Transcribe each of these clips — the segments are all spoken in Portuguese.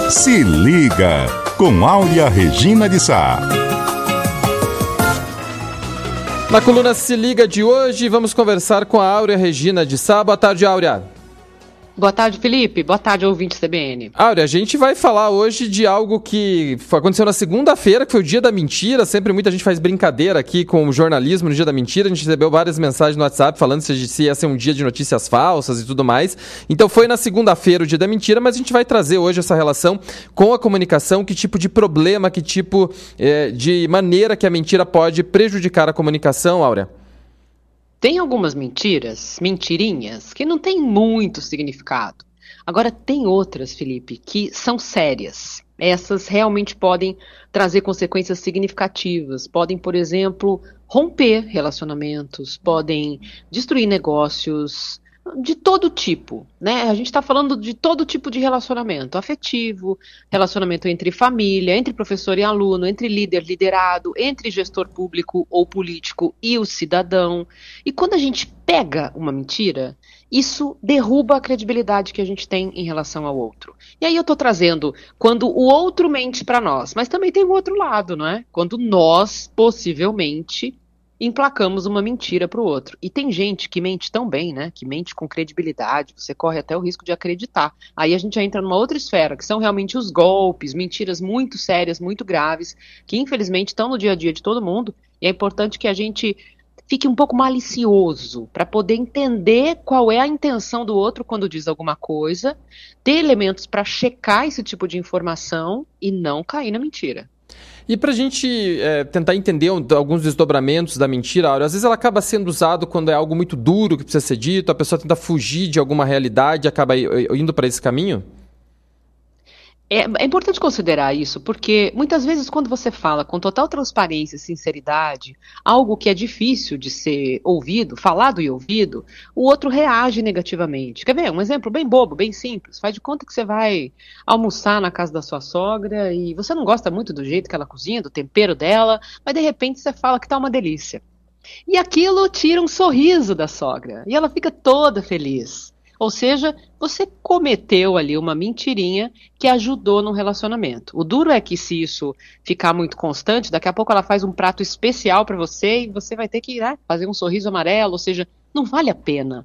Se liga, com Áurea Regina de Sá. Na coluna Se Liga de hoje, vamos conversar com a Áurea Regina de Sá. Boa tarde, Áurea. Boa tarde, Felipe. Boa tarde, ouvinte CBN. Áurea, a gente vai falar hoje de algo que aconteceu na segunda-feira, que foi o Dia da Mentira. Sempre muita gente faz brincadeira aqui com o jornalismo no Dia da Mentira. A gente recebeu várias mensagens no WhatsApp falando se ia ser um dia de notícias falsas e tudo mais. Então foi na segunda-feira o Dia da Mentira, mas a gente vai trazer hoje essa relação com a comunicação, que tipo de problema, que tipo de maneira que a mentira pode prejudicar a comunicação, Áurea. Tem algumas mentirinhas, que não tem muito significado. Agora, tem outras, Felipe, que são sérias. Essas realmente podem trazer consequências significativas. Podem, por exemplo, romper relacionamentos, podem destruir negócios, de todo tipo, né? A gente está falando de todo tipo de relacionamento, afetivo, relacionamento entre família, entre professor e aluno, entre líder, liderado, entre gestor público ou político e o cidadão. E quando a gente pega uma mentira, isso derruba a credibilidade que a gente tem em relação ao outro. E aí eu estou trazendo quando o outro mente para nós, mas também tem o outro lado, não é? Quando nós, possivelmente, emplacamos uma mentira para o outro. E tem gente que mente tão bem, né? Que mente com credibilidade, você corre até o risco de acreditar. Aí a gente entra numa outra esfera, que são realmente os golpes, mentiras muito sérias, muito graves, que infelizmente estão no dia a dia de todo mundo, e é importante que a gente fique um pouco malicioso para poder entender qual é a intenção do outro quando diz alguma coisa, ter elementos para checar esse tipo de informação e não cair na mentira. E para a gente tentar entender alguns desdobramentos da mentira, Áurea, às vezes ela acaba sendo usada quando é algo muito duro que precisa ser dito, a pessoa tenta fugir de alguma realidade e acaba indo para esse caminho? É importante considerar isso, porque muitas vezes quando você fala com total transparência e sinceridade, algo que é difícil de ser ouvido, falado e ouvido, o outro reage negativamente. Quer ver? Um exemplo bem bobo, bem simples. Faz de conta que você vai almoçar na casa da sua sogra e você não gosta muito do jeito que ela cozinha, do tempero dela, mas de repente você fala que tá uma delícia. E aquilo tira um sorriso da sogra e ela fica toda feliz. Ou seja, você cometeu ali uma mentirinha que ajudou no relacionamento. O duro é que se isso ficar muito constante, daqui a pouco ela faz um prato especial para você e você vai ter que fazer um sorriso amarelo. Ou seja, não vale a pena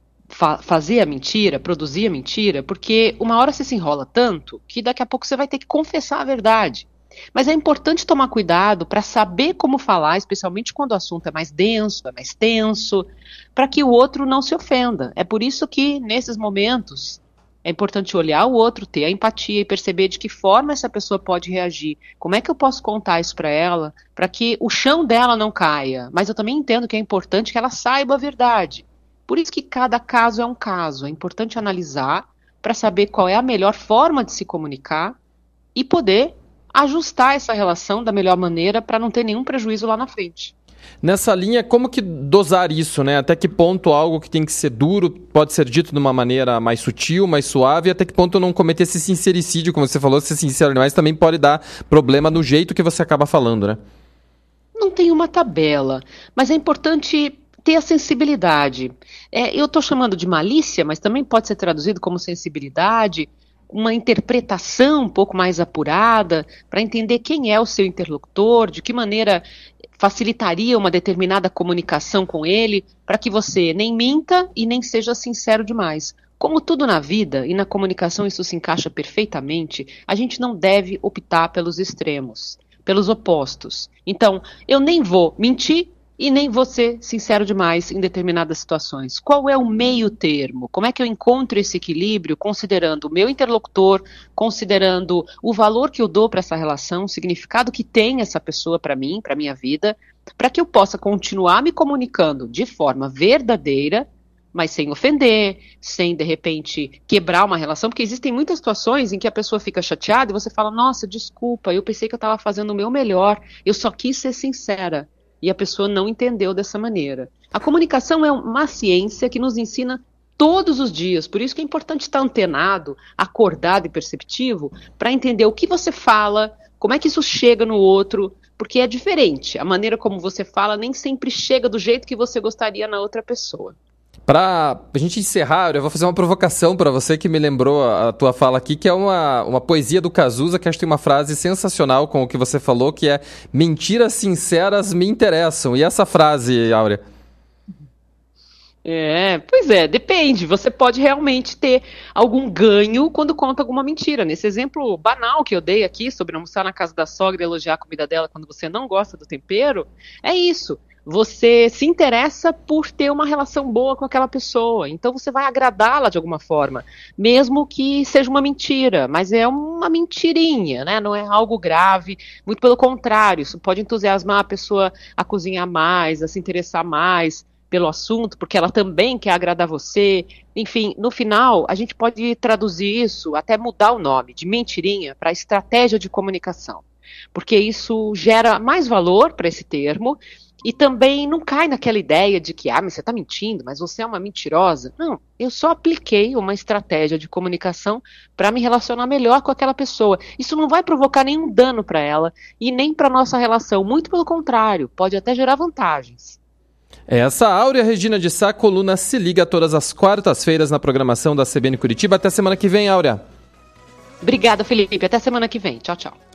fazer a mentira, produzir a mentira, porque uma hora você se enrola tanto que daqui a pouco você vai ter que confessar a verdade. Mas é importante tomar cuidado para saber como falar, especialmente quando o assunto é mais denso, é mais tenso, para que o outro não se ofenda. É por isso que, nesses momentos, é importante olhar o outro, ter a empatia e perceber de que forma essa pessoa pode reagir. Como é que eu posso contar isso para ela, para que o chão dela não caia? Mas eu também entendo que é importante que ela saiba a verdade. Por isso que cada caso é um caso. É importante analisar para saber qual é a melhor forma de se comunicar e poder ajustar essa relação da melhor maneira para não ter nenhum prejuízo lá na frente. Nessa linha, como que dosar isso, né? Até que ponto algo que tem que ser duro pode ser dito de uma maneira mais sutil, mais suave, e até que ponto não cometer esse sincericídio, como você falou, ser sincero demais também pode dar problema no jeito que você acaba falando, né? Não tem uma tabela, mas é importante ter a sensibilidade. Eu estou chamando de malícia, mas também pode ser traduzido como sensibilidade, uma interpretação um pouco mais apurada, para entender quem é o seu interlocutor, de que maneira facilitaria uma determinada comunicação com ele, para que você nem minta e nem seja sincero demais. Como tudo na vida e na comunicação isso se encaixa perfeitamente, a gente não deve optar pelos extremos, pelos opostos. Então, eu nem vou mentir e nem vou ser sincero demais em determinadas situações. Qual é o meio termo? Como é que eu encontro esse equilíbrio considerando o meu interlocutor, considerando o valor que eu dou para essa relação, o significado que tem essa pessoa para mim, para a minha vida, para que eu possa continuar me comunicando de forma verdadeira, mas sem ofender, sem, de repente, quebrar uma relação, porque existem muitas situações em que a pessoa fica chateada e você fala, nossa, desculpa, eu pensei que eu estava fazendo o meu melhor, eu só quis ser sincera. E a pessoa não entendeu dessa maneira. A comunicação é uma ciência que nos ensina todos os dias, por isso que é importante estar antenado, acordado e perceptivo, para entender o que você fala, como é que isso chega no outro, porque é diferente. A maneira como você fala nem sempre chega do jeito que você gostaria na outra pessoa. Pra gente encerrar, eu vou fazer uma provocação para você que me lembrou a tua fala aqui, que é uma poesia do Cazuza, que acho que tem uma frase sensacional com o que você falou, que é mentiras sinceras me interessam. E essa frase, Áurea? Pois é, depende. Você pode realmente ter algum ganho quando conta alguma mentira. Nesse exemplo banal que eu dei aqui sobre almoçar na casa da sogra e elogiar a comida dela quando você não gosta do tempero, é isso. Você se interessa por ter uma relação boa com aquela pessoa. Então você vai agradá-la de alguma forma, mesmo que seja uma mentira, mas é uma mentirinha, né? Não é algo grave. Muito pelo contrário, isso pode entusiasmar a pessoa a cozinhar mais, a se interessar mais pelo assunto, porque ela também quer agradar você. Enfim, no final, a gente pode traduzir isso, até mudar o nome, de mentirinha para estratégia de comunicação, porque isso gera mais valor para esse termo e também não cai naquela ideia de que, mas você está mentindo, mas você é uma mentirosa. Não, eu só apliquei uma estratégia de comunicação para me relacionar melhor com aquela pessoa. Isso não vai provocar nenhum dano para ela e nem para nossa relação, muito pelo contrário, pode até gerar vantagens. Essa Áurea Regina de Sá, coluna Se Liga todas as quartas-feiras na programação da CBN Curitiba. Até semana que vem, Áurea. Obrigada, Felipe. Até semana que vem. Tchau, tchau.